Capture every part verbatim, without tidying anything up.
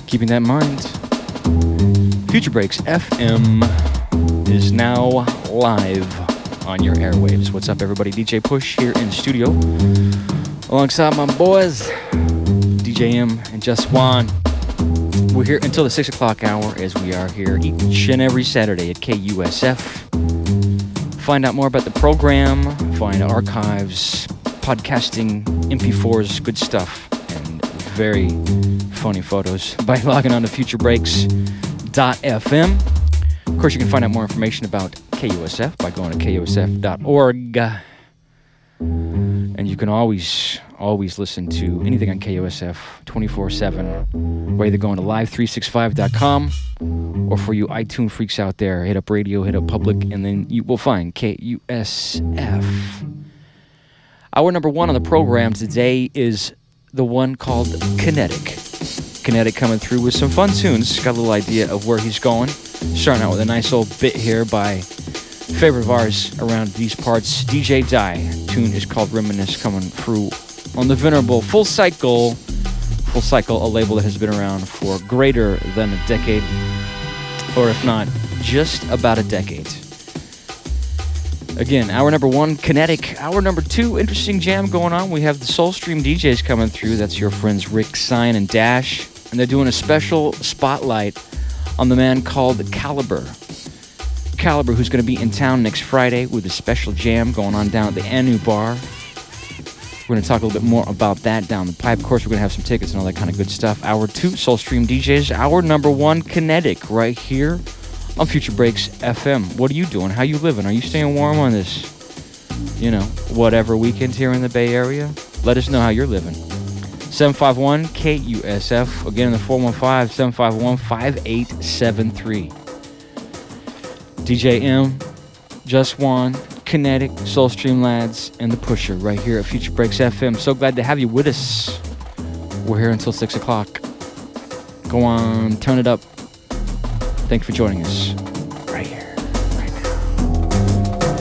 Keeping that in mind, Future Breaks F M is now live on your airwaves. What's up, everybody? D J Push here in the studio alongside my boys, D J M and Just Juan. We're here until the six o'clock hour, as we are here each and every Saturday at K U S F. Find out more about the program, find archives, podcasting, M P fours, good stuff, and very funny photos by logging on to future breaks dot f m. Of course, you can find out more information about K U S F by going to K U S F dot org. And you can always, always listen to anything on K U S F twenty-four seven by either going to live three sixty-five dot com, or for you iTunes freaks out there, hit up radio, hit up public, and then you will find K U S F. Our number one on the program today is the one called Kinetic. Kinetic coming through with some fun tunes. Got a little idea of where he's going. Starting out with a nice old bit here by favorite of ours around these parts, D J Die. Tune is called Reminisce, coming through on the venerable Full Cycle. Full Cycle, a label that has been around for greater than a decade, or if not, just about a decade. Again, hour number one, Kinetic. Hour number two, interesting jam going on. We have the Soulstream D Js coming through. That's your friends Rick, Sign, and Dash. And they're doing a special spotlight on the man called Caliber. Caliber, who's going to be in town next Friday with a special jam going on down at the Anu Bar. We're going to talk a little bit more about that down the pipe. Of course, we're going to have some tickets and all that kind of good stuff. Hour two, Soulstream D Js. Hour number one, Kinetic, right here on Future Breaks F M. What are you doing? How you living? Are you staying warm on this, you know, whatever weekend here in the Bay Area? Let us know how you're living. seven five one K U S F. Again, in the four one five, seven five one, five eight seven three. D J M, Just Juan, Kinetic, Soulstream Lads, and The Pusher right here at Future Breaks F M. So glad to have you with us. We're here until six o'clock. Go on, turn it up. Thanks for joining us right here, right now.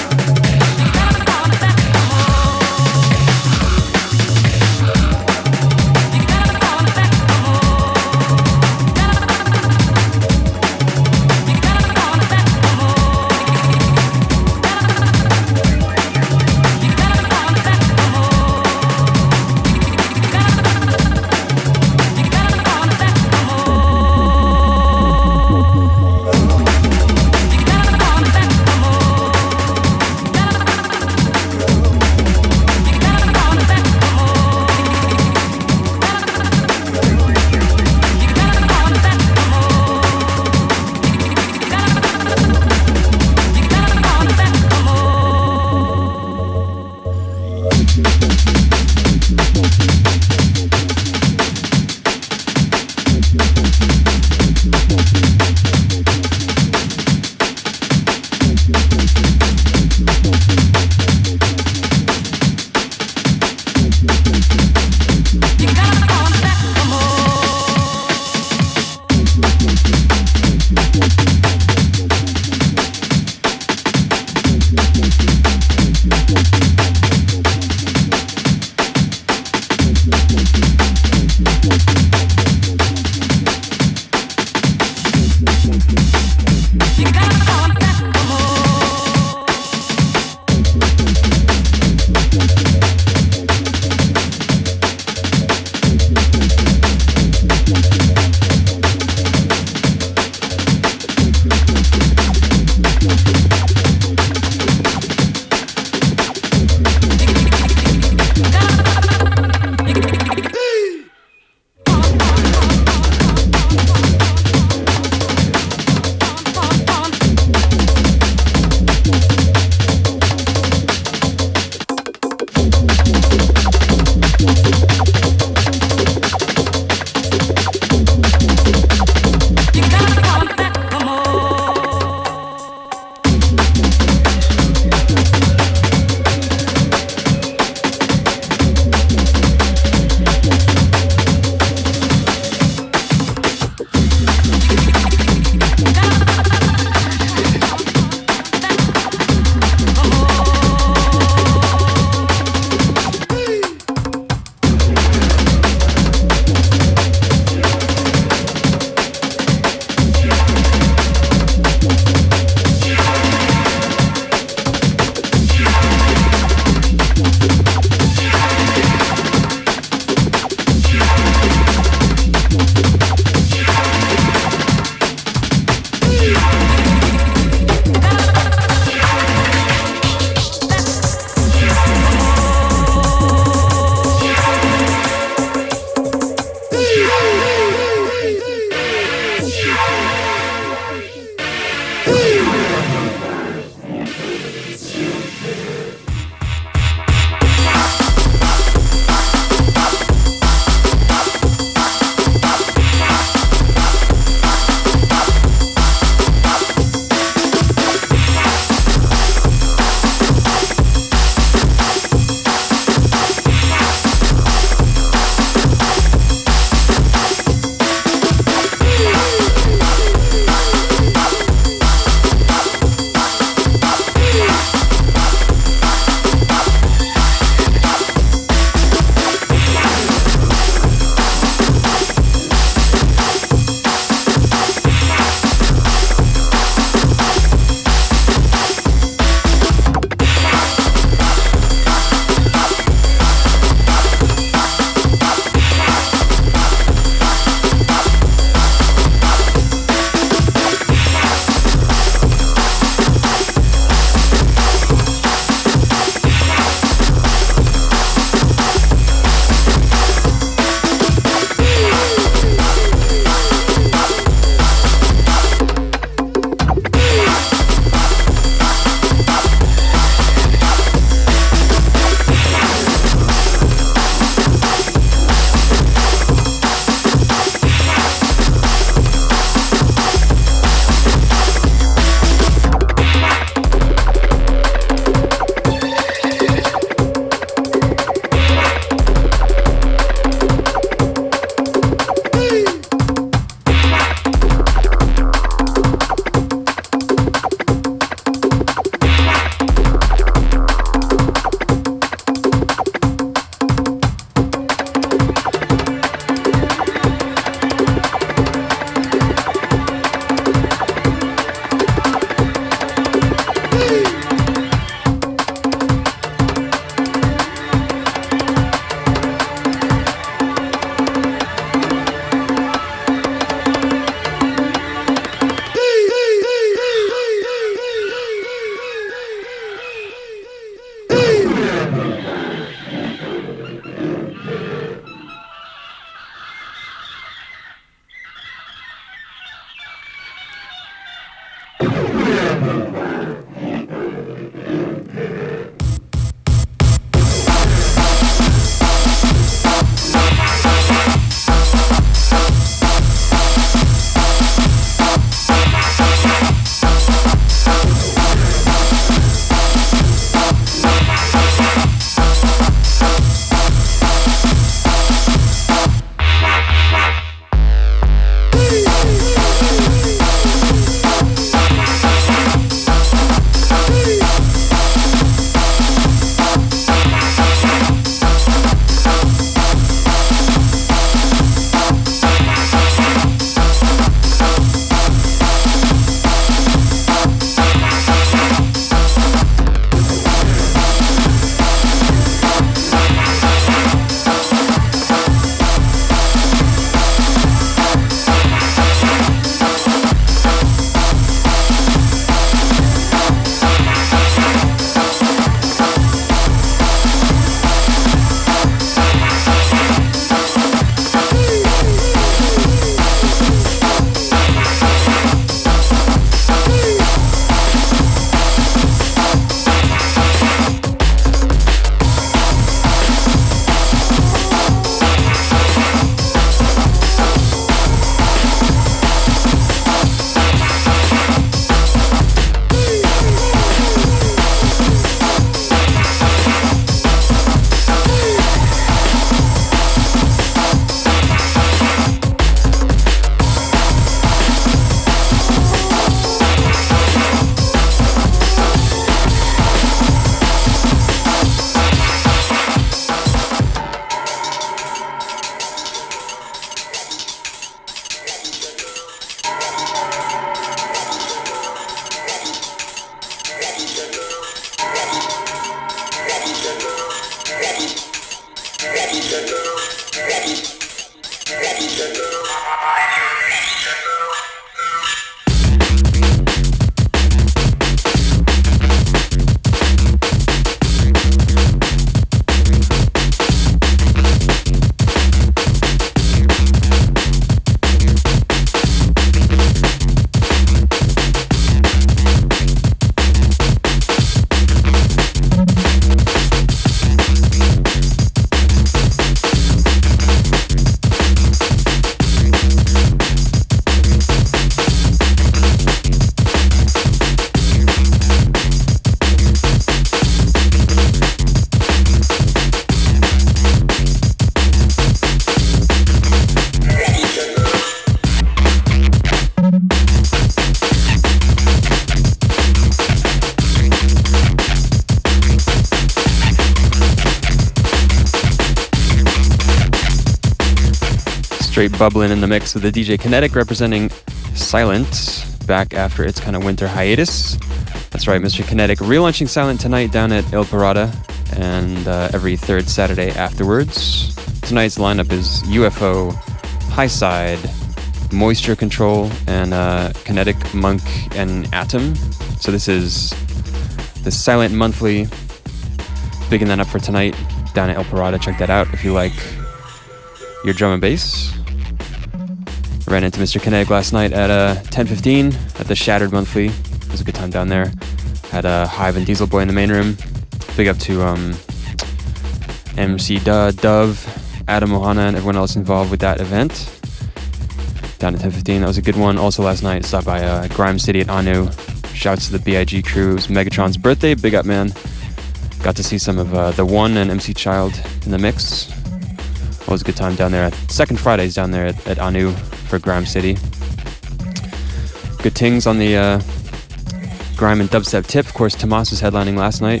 straight bubbling in the mix with the D J Kinetic representing Silent, back after its kind of winter hiatus. That's right, Mister Kinetic relaunching Silent tonight down at Il Parada, and uh, every third Saturday afterwards. Tonight's lineup is U F O, Highside, Moisture Control, and uh, Kinetic, Monk, and Atom. So this is the Silent Monthly. Bigging that up for tonight down at El Parada. Check that out if you like your drum and bass. Ran into Mister Kinetic last night at uh, ten fifteen at the Shattered Monthly. It was a good time down there. Had uh, Hive and Diesel Boy in the main room. Big up to um, M C Duh, Dove, Adam Ohana, and everyone else involved with that event. Down at ten fifteen, that was a good one. Also last night, stopped by uh, Grime City at Anu. Shouts to the B I G crew. It was Megatron's birthday. Big up, man. Got to see some of uh, The One and M C Child in the mix. It was a good time down there. Second Fridays down there at, at Anu for Grime City. Good things on the uh, grime and dubstep tip. Of course, Tomas was headlining last night.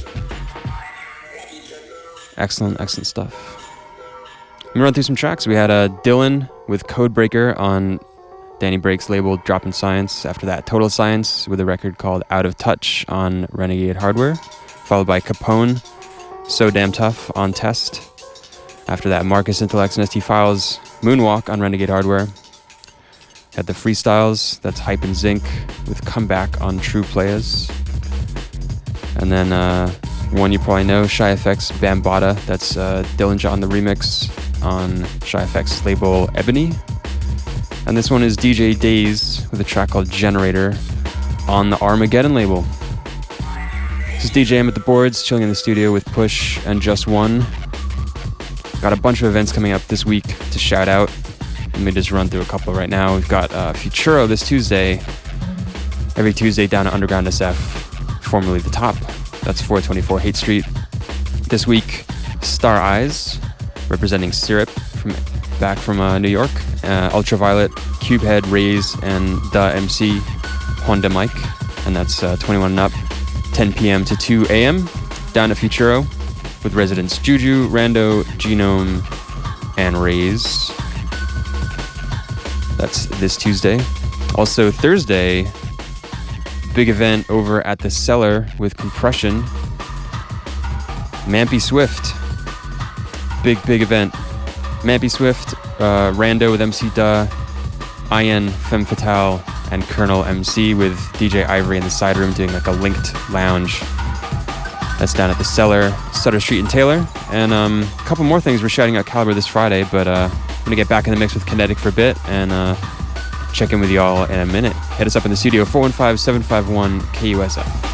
Excellent, excellent stuff. Let me run through some tracks. We had uh, Dylan with Codebreaker on Danny Brake's label Drop in Science. After that, Total Science with a record called Out of Touch on Renegade Hardware. Followed by Capone, So Damn Tough on Test. After that, Marcus Intellects and S T Files, Moonwalk on Renegade Hardware. Had the Freestyles, that's Hype and Zinc with Comeback on True Players. And then uh, one you probably know, Shy F X Bambata, that's uh, Dillinger on the remix on Shy F X label Ebony. And this one is D J Days with a track called Generator on the Armageddon label. This is D J M at the boards, chilling in the studio with Push and Just One. Got a bunch of events coming up this week to shout out. Let me just run through a couple right now. We've got uh, Futuro this Tuesday. Every Tuesday down at Underground S F, formerly The Top. That's four twenty-four Haight Street. This week, Star Eyes, representing Syrup, from back from uh, New York. Uh, Ultraviolet, Cubehead, Raze, and The M C, Honda Mike. And that's uh, twenty-one and up. ten p.m. to two a.m. down at Futuro with residents Juju, Rando, Genome, and Raze. That's this Tuesday. Also Thursday, big event over at the Cellar with Compression. Mampy Swift. Big, big event. Mampy Swift, uh, Rando with M C Duh, Ian, Femme Fatale, and Colonel M C with D J Ivory in the side room doing like a linked lounge. That's down at the Cellar, Sutter Street and Taylor. And um, a couple more things we're shouting out Caliber this Friday, but uh, I'm gonna get back in the mix with Kinetic for a bit and uh, check in with y'all in a minute. Hit us up in the studio, four one five, seven five one, K U S F.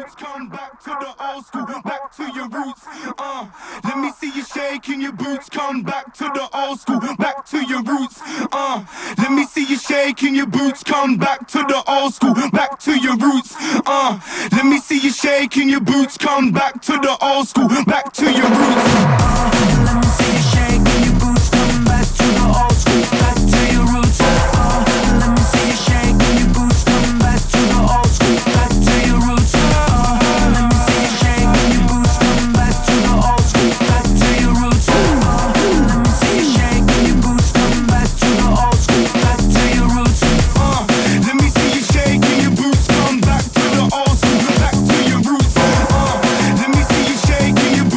boots come back to the old school, back to your roots. Uh, let me see you shaking your boots, come back to the old school, back to your roots. Uh, let me see you shaking your boots, come back to the old school, back to your roots. Uh, let me see you shaking your boots, come back to the old school, back to your roots. Uh, let me see you shaking your boots, come back to the old school, back to your roots. Uh, let me see you shaking your boots, come back to the old school, back to your roots. Uh, let me see you shaking your boots, come back to the old school, back to your roots. Uh, let me see you shaking your boots, come back to the old school, back to your roots. Uh, let me see you shaking your boots, come back to the old school, back to your roots. Uh, let me see you shaking your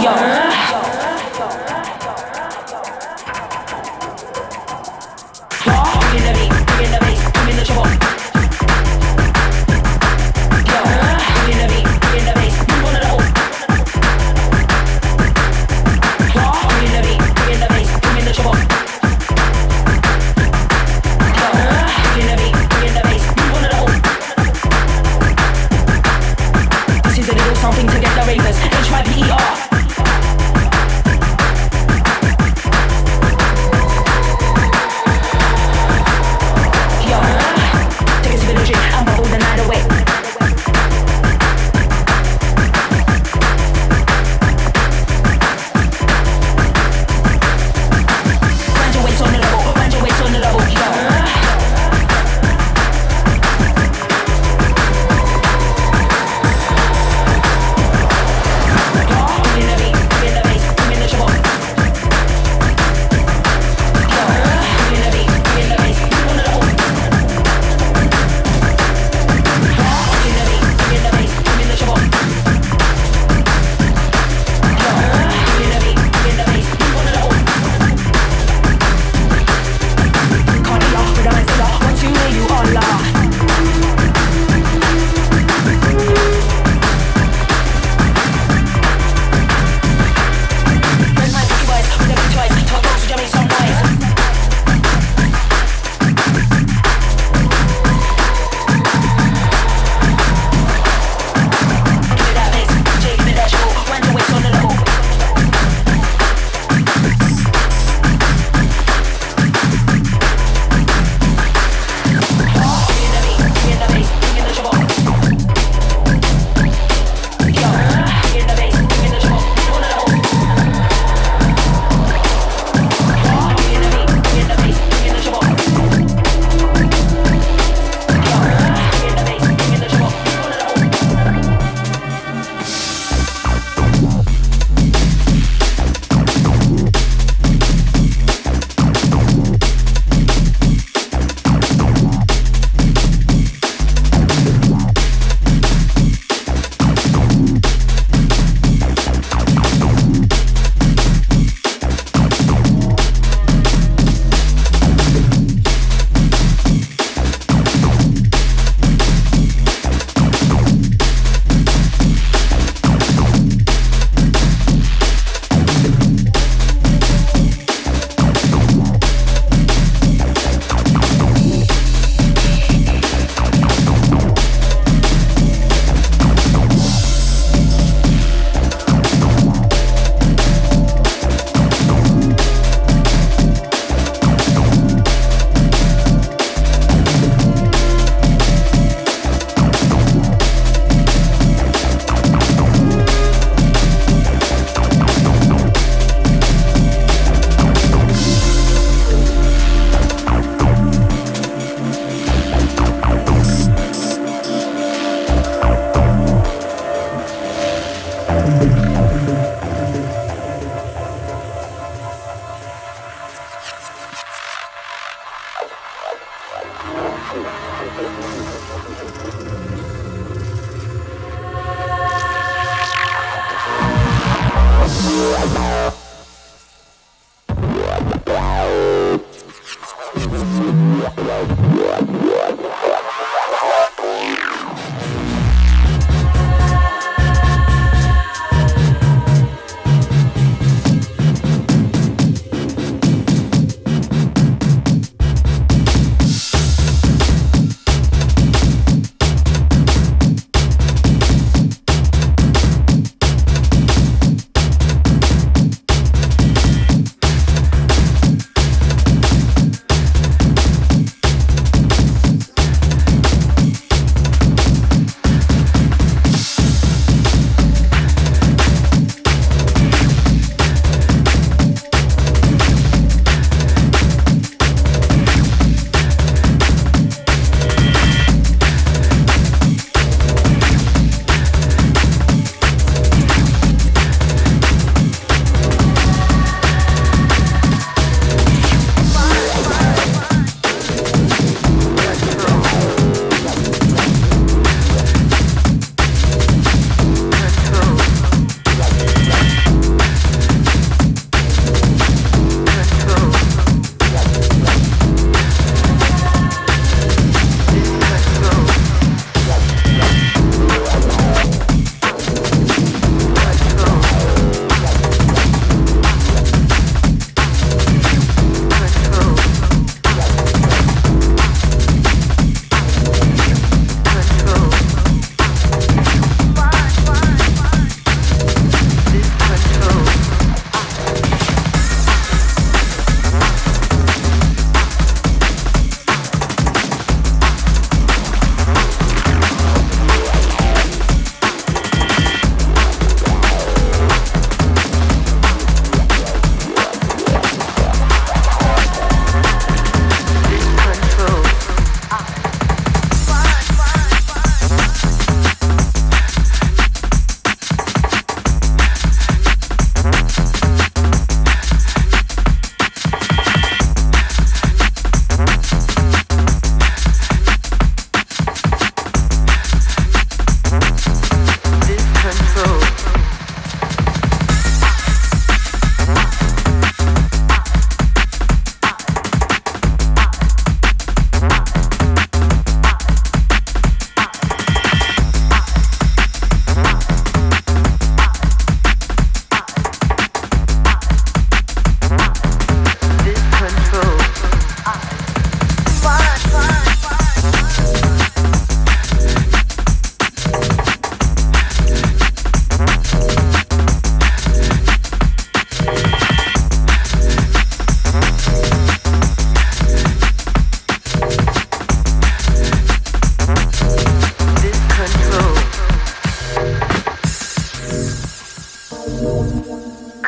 Something to get the ravers. H Y P E R.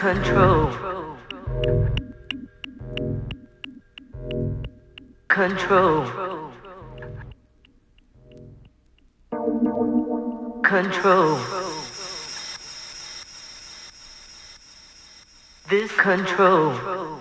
Control. Control. Control. This control.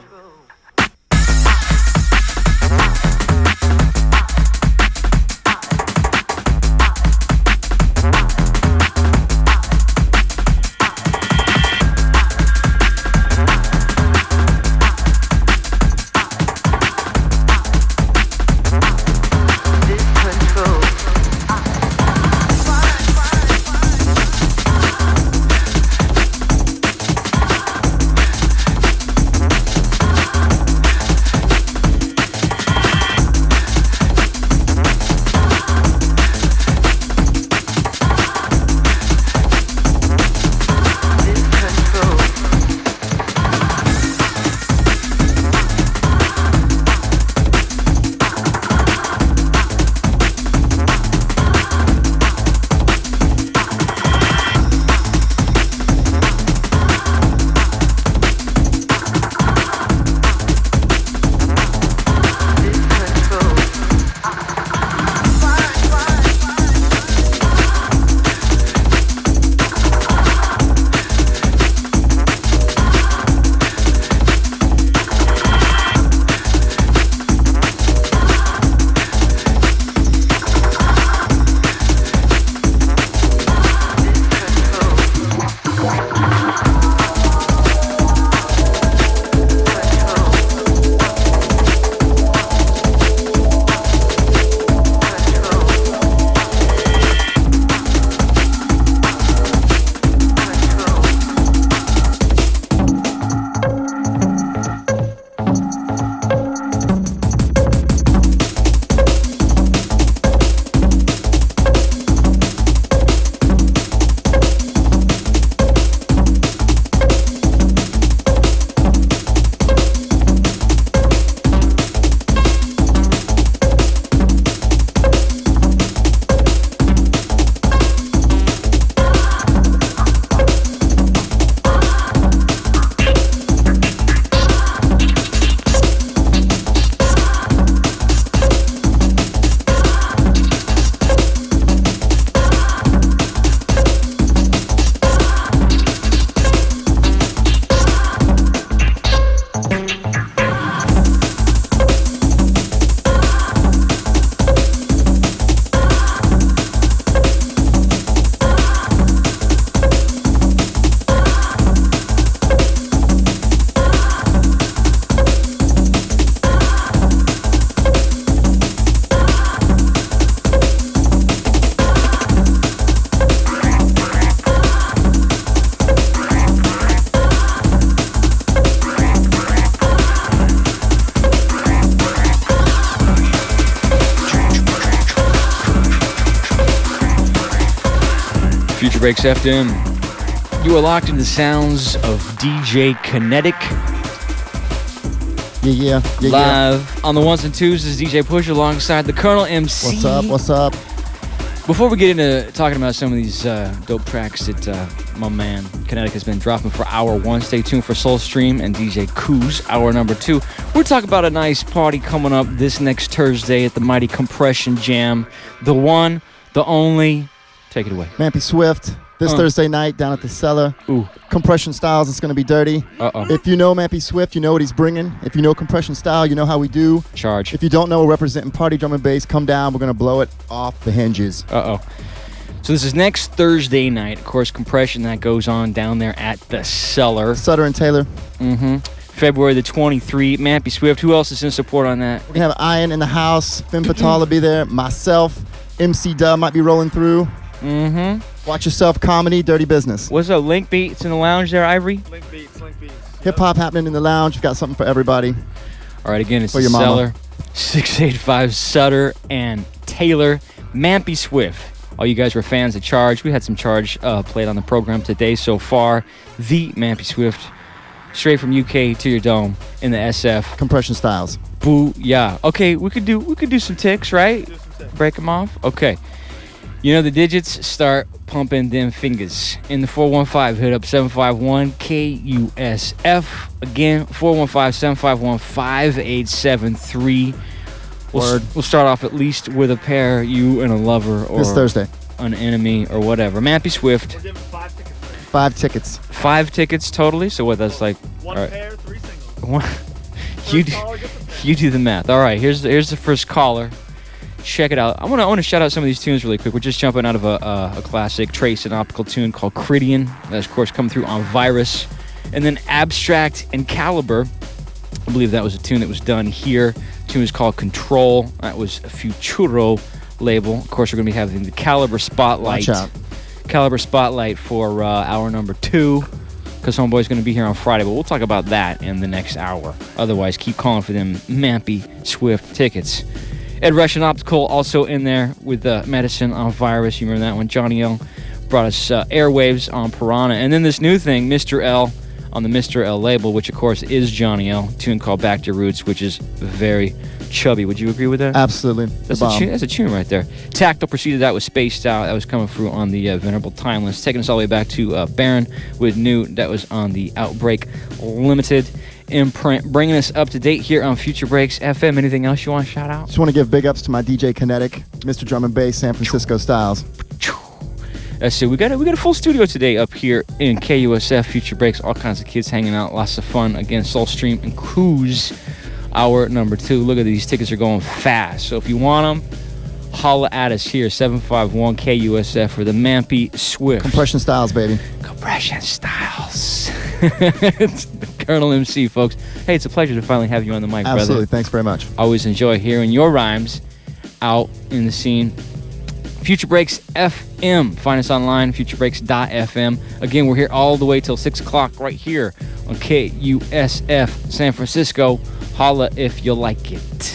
Future Breaks F M. You are locked into the sounds of D J Kinetic. Yeah, yeah, yeah. Live yeah. on the ones and twos is D J Push alongside the Colonel M C. What's up? What's up? Before we get into talking about some of these uh, dope tracks that uh, my man Kinetic has been dropping for hour one, stay tuned for Soulstream and D J Koo's hour number two. We're talking about a nice party coming up this next Thursday at the Mighty Compression Jam. The one, the only. Take it away. Mampy Swift, this uh. Thursday night down at the Cellar. Ooh. Compression Styles, it's going to be dirty. Uh-oh. If you know Mampy Swift, you know what he's bringing. If you know Compression Style, you know how we do. Charge. If you don't know, we're representing Party Drum and Bass. Come down. We're going to blow it off the hinges. Uh-oh. So this is next Thursday night. Of course, Compression, that goes on down there at the Cellar. Sutter and Taylor. Mm-hmm. February the twenty-third. Mampy Swift. Who else is in support on that? We're going to have Ian in the house. Finn Fatal will be there. Myself. M C Dub might be rolling through. Mm-hmm. Watch Yourself Comedy, Dirty Business. What's up, Link Beats in the lounge there, Ivory? Link Beats, Link Beats. Hip-hop happening in the lounge. We've got something for everybody. All right, again, it's For the your mama. Cellar. six eighty-five Sutter and Taylor. Mampy Swift. All you guys were fans of Charge. We had some Charge uh, played on the program today so far. The Mampy Swift. Straight from U K to your dome in the S F. Compression Styles. Boo, yeah. Okay, we could do we could do some ticks, right? Do some tips. Break them off? Okay. You know the digits, start pumping them fingers. In the four one five, hit up seven five one K U S F. Again, four one five, seven five one, five eight seven three. We'll, Word. we'll start off at least with a pair, you and a lover, or This Thursday. an enemy, or whatever. Mampy Swift, Five tickets. five tickets totally. So what? That's like One all right. pair, three singles. One, you do, Caller gets a pair. you do the math. All right, here's the, here's the first caller. Check it out. I want to I want to shout out some of these tunes really quick. We're just jumping out of a, a, a classic Trace and Optical tune called Cridian. That's, of course, coming through on Virus. And then Abstract and Caliber. I believe that was a tune that was done here. The tune is called Control. That was a Futuro label. Of course, we're going to be having the Caliber Spotlight. Watch out. Caliber Spotlight for uh, hour number two. Because Homeboy's going to be here on Friday. But we'll talk about that in the next hour. Otherwise, keep calling for them Mampy Swift tickets. Ed Russian Optical also in there with uh, Medicine on Virus. You remember that one? Johnny L brought us uh, Airwaves on Piranha. And then this new thing, Mister L on the Mister L label, which of course is Johnny L. A tune called Back to Roots, which is very chubby. Would you agree with that? Absolutely. That's The a, bomb. tune, that's a tune right there. Tactile preceded that with Spaced Out. That was coming through on the uh, Venerable Timeless. Taking us all the way back to uh, Baron with New. That was on the Outbreak Limited imprint. Bringing us up to date here on Future Breaks F M. Anything else you want to shout out? Just want to give big ups to my D J Kinetic, Mister Drum and Bass, San Francisco Styles. That's it. We got a, we got a full studio today up here in K U S F. Future Breaks, all kinds of kids hanging out, lots of fun. Again, Soulstream and Cruise, hour number two. Look at these tickets are going fast. So if you want them, holla at us here, seven five one K U S F for the Mampy Swift. Compression Styles, baby. Compression Styles. It's Colonel M C, folks. Hey, it's a pleasure to finally have you on the mic, Absolutely. brother. Thanks very much. Always enjoy hearing your rhymes out in the scene. Future Breaks F M. Find us online, future breaks dot f m. Again, we're here all the way till six o'clock right here on K U S F San Francisco. Holla if you like it.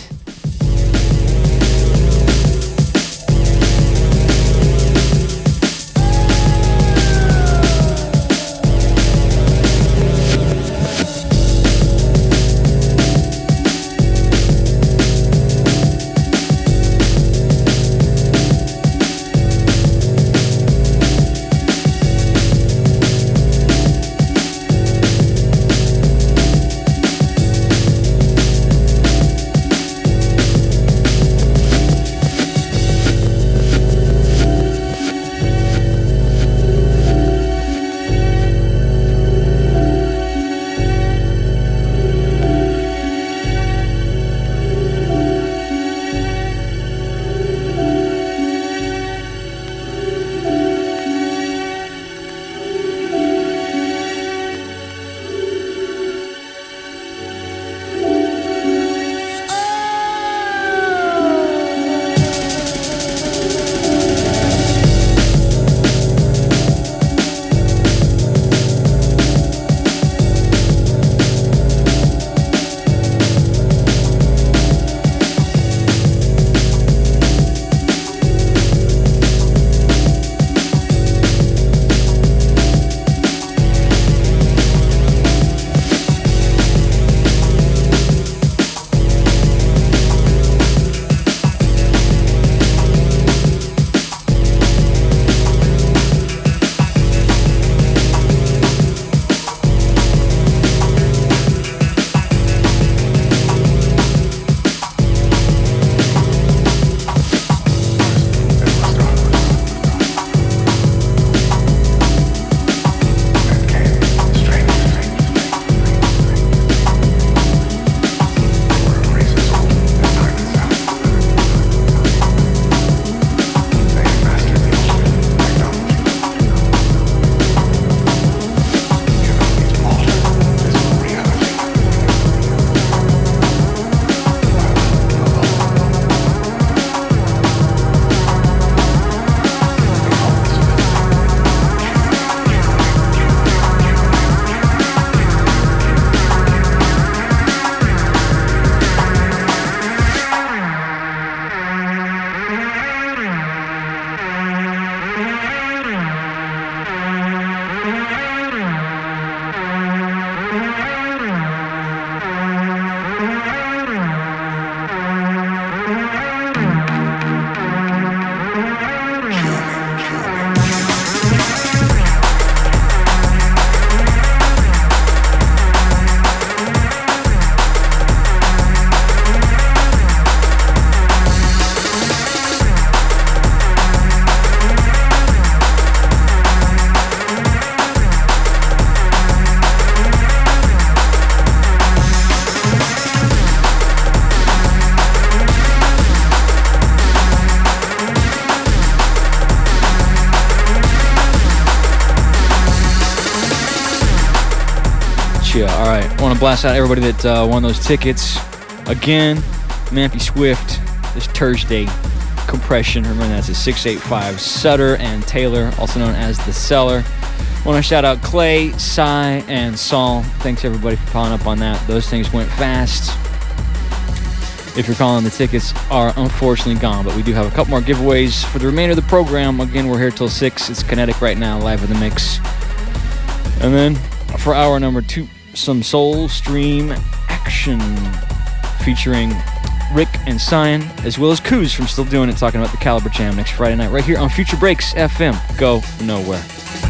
you. All right, I want to blast out everybody that uh, won those tickets. Again, Mampy Swift this Thursday. Compression. Remember, that's at six eighty-five Sutter and Taylor, also known as The Cellar. I want to shout out Clay, Cy, and Saul. Thanks everybody for calling up on that. Those things went fast. If you're calling, the tickets are unfortunately gone, but we do have a couple more giveaways for the remainder of the program. Again, we're here till six. It's Kinetic right now, live in the mix. And then for hour number two, some Soul Stream action featuring Rick and Cyan, as well as Kuz from Still Doing It, talking about the Caliber Jam next Friday night right here on Future Breaks F M. Go nowhere.